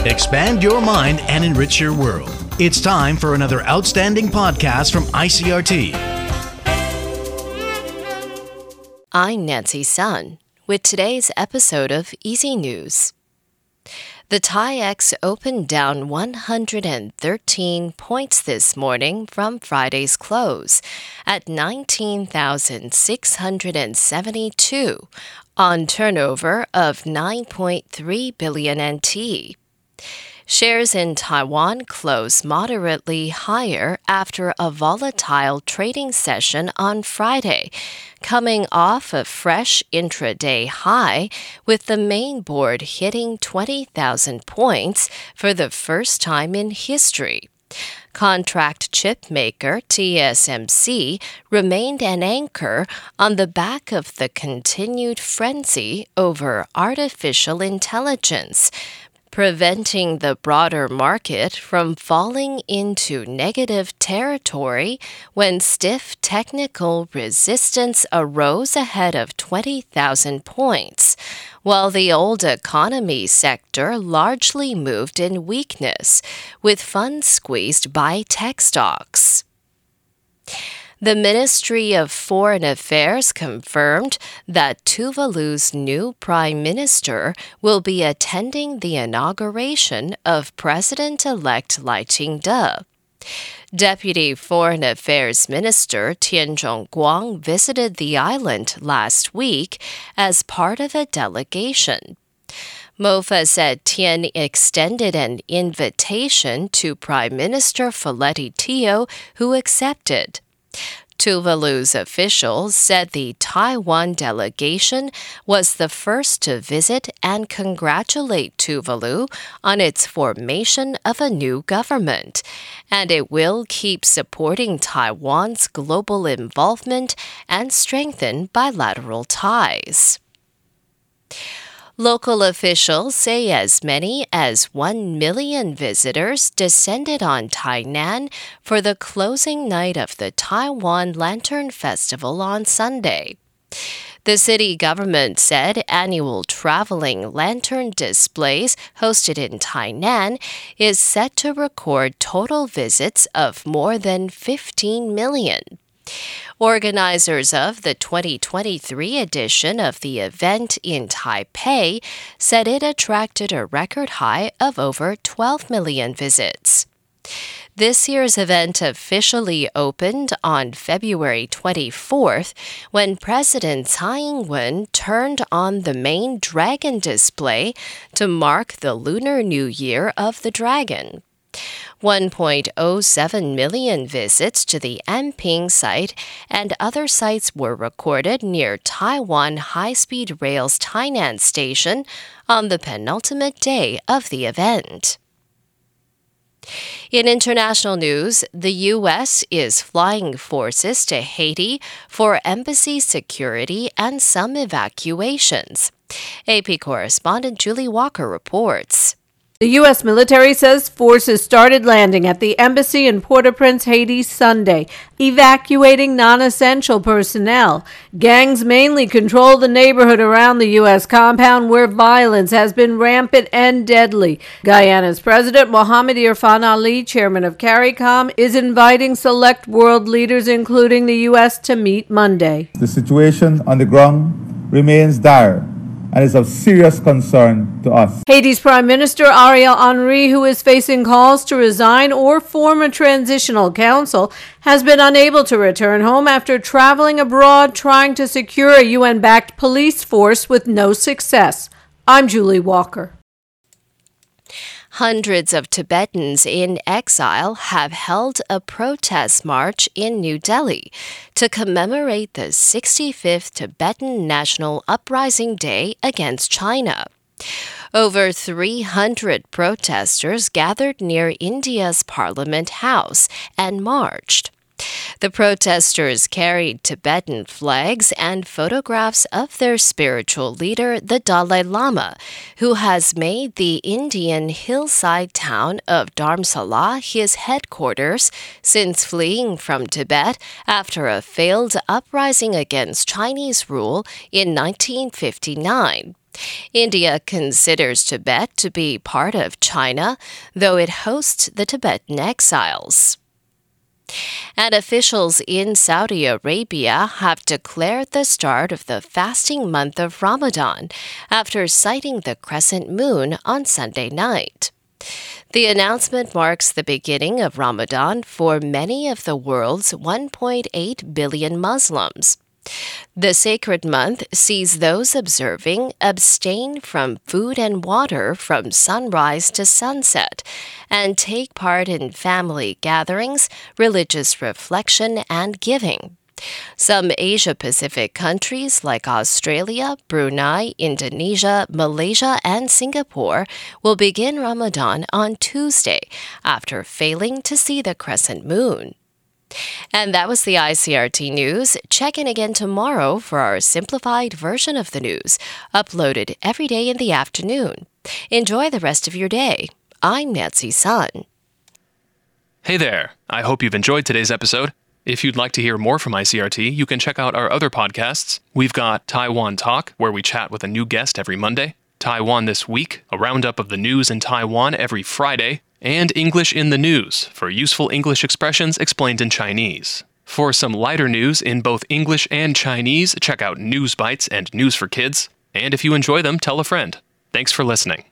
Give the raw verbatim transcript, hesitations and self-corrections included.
Expand your mind and enrich your world. It's time for another outstanding podcast from I C R T. I'm Nancy Sun with today's episode of Easy News. The T A I X opened down one hundred thirteen points this morning from Friday's close at nineteen thousand six hundred seventy-two on turnover of nine point three billion N T. Shares in Taiwan closed moderately higher after a volatile trading session on Friday, coming off a fresh intraday high, with the main board hitting twenty thousand points for the first time in history. Contract chip maker T S M C remained an anchor on the back of the continued frenzy over artificial intelligence, preventing the broader market from falling into negative territory when stiff technical resistance arose ahead of twenty thousand points, while the old economy sector largely moved in weakness, with funds squeezed by tech stocks. The Ministry of Foreign Affairs confirmed that Tuvalu's new prime minister will be attending the inauguration of President-elect Lai Ching-te. Deputy Foreign Affairs Minister Tian Zhongguang visited the island last week as part of a delegation. MOFA said Tian extended an invitation to Prime Minister Foletti Tio, who accepted. Tuvalu's officials said the Taiwan delegation was the first to visit and congratulate Tuvalu on its formation of a new government, and it will keep supporting Taiwan's global involvement and strengthen bilateral ties. Local officials say as many as one million visitors descended on Tainan for the closing night of the Taiwan Lantern Festival on Sunday. The city government said annual traveling lantern displays hosted in Tainan is set to record total visits of more than fifteen million. Organizers of the twenty twenty-three edition of the event in Taipei said it attracted a record high of over twelve million visits. This year's event officially opened on February twenty-fourth when President Tsai Ing-wen turned on the main dragon display to mark the Lunar New Year of the Dragon. one point oh seven million visits to the Anping site and other sites were recorded near Taiwan High-Speed Rail's Tainan Station on the penultimate day of the event. In international news, the U S is flying forces to Haiti for embassy security and some evacuations. A P correspondent Julie Walker reports. The U S military says forces started landing at the embassy in Port-au-Prince, Haiti, Sunday, evacuating non-essential personnel. Gangs mainly control the neighborhood around the U S compound, where violence has been rampant and deadly. Guyana's President Mohamed Irfan Ali, chairman of CARICOM, is inviting select world leaders, including the U S, to meet Monday. The situation on the ground remains dire and is of serious concern to us. Haiti's Prime Minister Ariel Henry, who is facing calls to resign or form a transitional council, has been unable to return home after traveling abroad trying to secure a U N-backed police force with no success. I'm Julie Walker. Hundreds of Tibetans in exile have held a protest march in New Delhi to commemorate the sixty-fifth Tibetan National Uprising Day against China. Over three hundred protesters gathered near India's Parliament House and marched. The protesters carried Tibetan flags and photographs of their spiritual leader, the Dalai Lama, who has made the Indian hillside town of Dharamsala his headquarters since fleeing from Tibet after a failed uprising against Chinese rule in nineteen fifty-nine. India considers Tibet to be part of China, though it hosts the Tibetan exiles. And officials in Saudi Arabia have declared the start of the fasting month of Ramadan after sighting the crescent moon on Sunday night. The announcement marks the beginning of Ramadan for many of the world's one point eight billion Muslims. The sacred month sees those observing abstain from food and water from sunrise to sunset and take part in family gatherings, religious reflection, and giving. Some Asia-Pacific countries like Australia, Brunei, Indonesia, Malaysia, and Singapore will begin Ramadan on Tuesday after failing to see the crescent moon. And that was the I C R T News. Check in again tomorrow for our simplified version of the news, uploaded every day in the afternoon. Enjoy the rest of your day. I'm Nancy Sun. Hey there. I hope you've enjoyed today's episode. If you'd like to hear more from I C R T, you can check out our other podcasts. We've got Taiwan Talk, where we chat with a new guest every Monday, Taiwan This Week, a roundup of the news in Taiwan every Friday, and English in the News, for useful English expressions explained in Chinese. For some lighter news in both English and Chinese, check out News Bites and News for Kids. And if you enjoy them, tell a friend. Thanks for listening.